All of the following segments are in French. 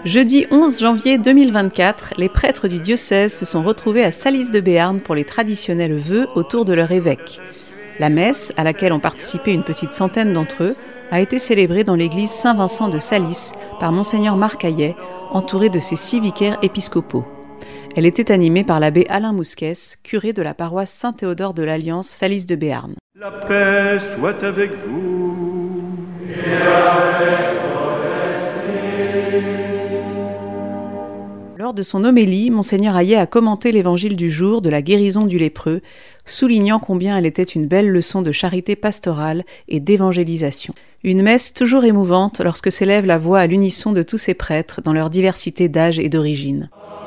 Jeudi 11 janvier 2024, les prêtres du diocèse se sont retrouvés à Salis de Béarn pour les traditionnels vœux autour de leur évêque. La messe, à laquelle ont participé une petite centaine d'entre eux, a été célébrée dans l'église Saint-Vincent de Salis par Monseigneur Marc Hayet, entouré de ses 6 vicaires épiscopaux. Elle était animée par l'abbé Alain Mousquès, curé de la paroisse Saint-Théodore de l'Alliance Salis de Béarn. La paix soit avec vous. Et avec votre esprit. Lors de son homélie, Monseigneur Hayet a commenté l'évangile du jour de la guérison du lépreux, soulignant combien elle était une belle leçon de charité pastorale et d'évangélisation. Une messe toujours émouvante lorsque s'élève la voix à l'unisson de tous ces prêtres dans leur diversité d'âge et d'origine.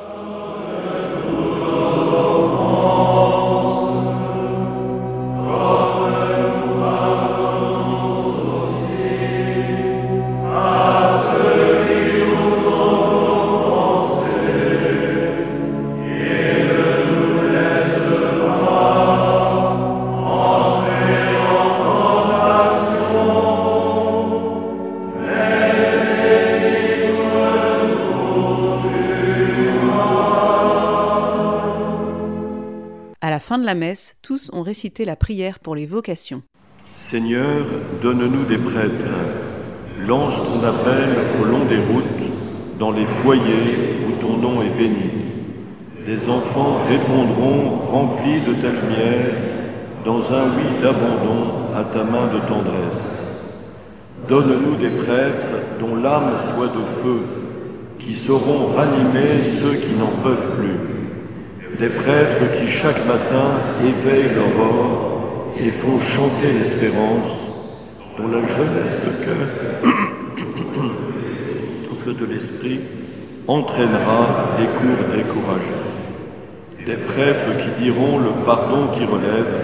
À la fin de la messe, tous ont récité la prière pour les vocations. Seigneur, donne-nous des prêtres. Lance ton appel au long des routes, dans les foyers où ton nom est béni. Des enfants répondront remplis de ta lumière, dans un oui d'abandon à ta main de tendresse. Donne-nous des prêtres dont l'âme soit de feu, qui sauront ranimer ceux qui n'en peuvent plus. Des prêtres qui chaque matin éveillent l'aurore et font chanter l'espérance, dont la jeunesse de cœur, au feu de l'esprit, entraînera les cours découragés. Des prêtres qui diront le pardon qui relève,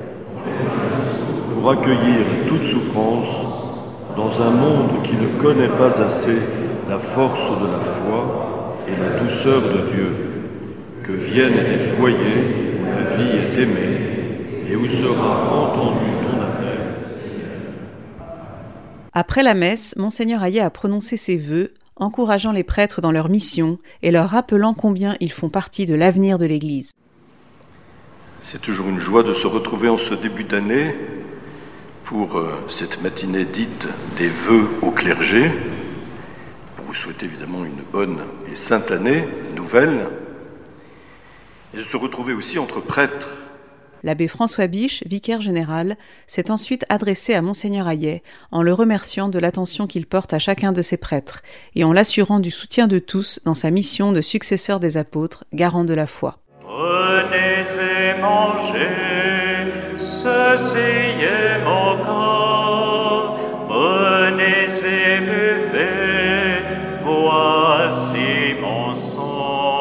pour accueillir toute souffrance dans un monde qui ne connaît pas assez la force de la foi et la douceur de Dieu. Que viennent des foyers où la vie est aimée et où sera entendu ton appel. Après la messe, Monseigneur Hayet a prononcé ses vœux, encourageant les prêtres dans leur mission et leur rappelant combien ils font partie de l'avenir de l'Église. C'est toujours une joie de se retrouver en ce début d'année pour cette matinée dite des vœux au clergé, pour vous souhaiter évidemment une bonne et sainte année nouvelle, et de se retrouver aussi entre prêtres. L'abbé François Biche, vicaire général, s'est ensuite adressé à Monseigneur Hayet en le remerciant de l'attention qu'il porte à chacun de ses prêtres et en l'assurant du soutien de tous dans sa mission de successeur des apôtres, garant de la foi. Prenez et mangez, ceci est mon corps. Prenez et buvez, voici mon sang.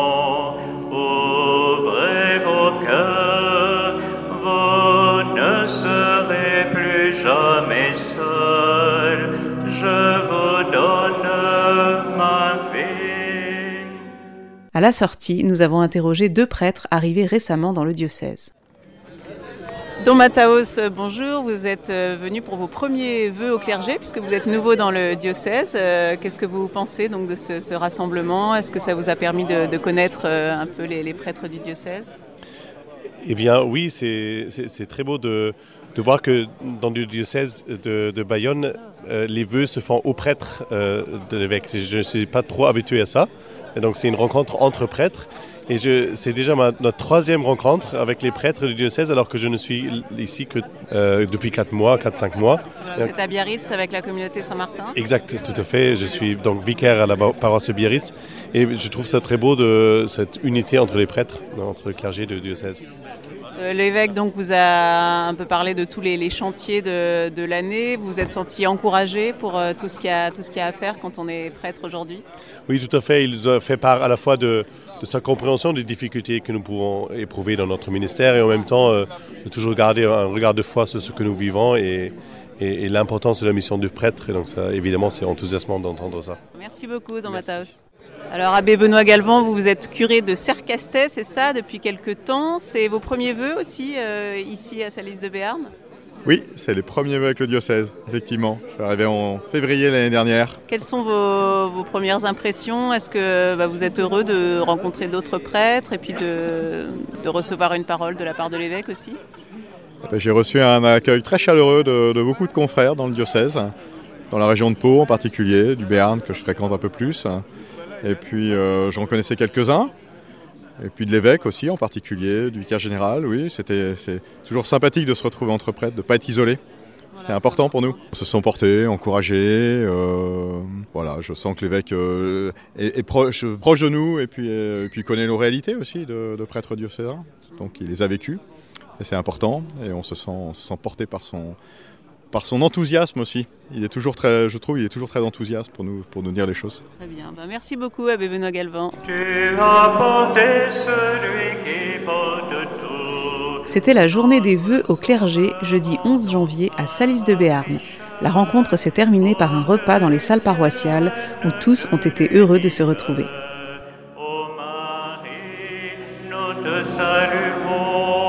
Ne serez plus jamais seul, je vous donne ma vie. À la sortie, nous avons interrogé 2 prêtres arrivés récemment dans le diocèse. Don Mataos, bonjour, vous êtes venu pour vos premiers vœux au clergé puisque vous êtes nouveau dans le diocèse. Qu'est-ce que vous pensez donc de ce rassemblement? Est-ce que ça vous a permis de connaître un peu les prêtres du diocèse? Eh bien oui, c'est très beau de voir que dans le diocèse de Bayonne, les vœux se font aux prêtres de l'évêque. Je ne suis pas trop habitué à ça. Et donc c'est une rencontre entre prêtres. Et c'est déjà notre 3e rencontre avec les prêtres du diocèse alors que je ne suis ici que depuis 4-5 mois. Vous êtes à Biarritz avec la communauté Saint-Martin? Exact, tout à fait. Je suis donc vicaire à la paroisse de Biarritz et je trouve ça très beau de cette unité entre les prêtres, entre le clergé du diocèse. L'évêque donc vous a un peu parlé de tous les chantiers de l'année. Vous vous êtes senti encouragé pour tout ce qu'il y a à faire quand on est prêtre aujourd'hui? Oui, tout à fait. Il nous a fait part à la fois de sa compréhension des difficultés que nous pouvons éprouver dans notre ministère et en même temps de toujours garder un regard de foi sur ce que nous vivons et l'importance de la mission du prêtre. Et donc ça, évidemment, c'est enthousiasmant d'entendre ça. Merci beaucoup, Don Mataos. Alors, abbé Benoît Galvan, vous êtes curé de Sercastet, c'est ça, depuis quelque temps. C'est vos premiers vœux aussi, ici à Salis de Béarn? Oui, c'est les premiers vœux avec le diocèse, effectivement. Je suis arrivé en février l'année dernière. Quelles sont vos premières impressions? Est-ce que vous êtes heureux de rencontrer d'autres prêtres et puis de recevoir une parole de la part de l'évêque aussi? J'ai reçu un accueil très chaleureux de beaucoup de confrères dans le diocèse, dans la région de Pau en particulier, du Béarn que je fréquente un peu plus. Et puis j'en connaissais quelques-uns. Et puis de l'évêque aussi en particulier, du vicaire général, oui, c'est toujours sympathique de se retrouver entre prêtres, de ne pas être isolé. Voilà, c'est important pour nous. On se sent portés, encouragés, voilà, je sens que l'évêque est proche de nous et puis connaît nos réalités aussi de prêtres diocésains, donc il les a vécues et c'est important et on se sent porté par son enthousiasme aussi. Il est toujours très, je trouve, il est toujours très enthousiaste pour nous dire les choses. Très bien. Merci beaucoup, Abbé Benoît Galvin. Tu as porté celui qui porte tout. C'était la journée des vœux au clergé, jeudi 11 janvier à Salis de Béarn. La rencontre s'est terminée par un repas dans les salles paroissiales où tous ont été heureux de se retrouver. Ô Marie, nous te saluons.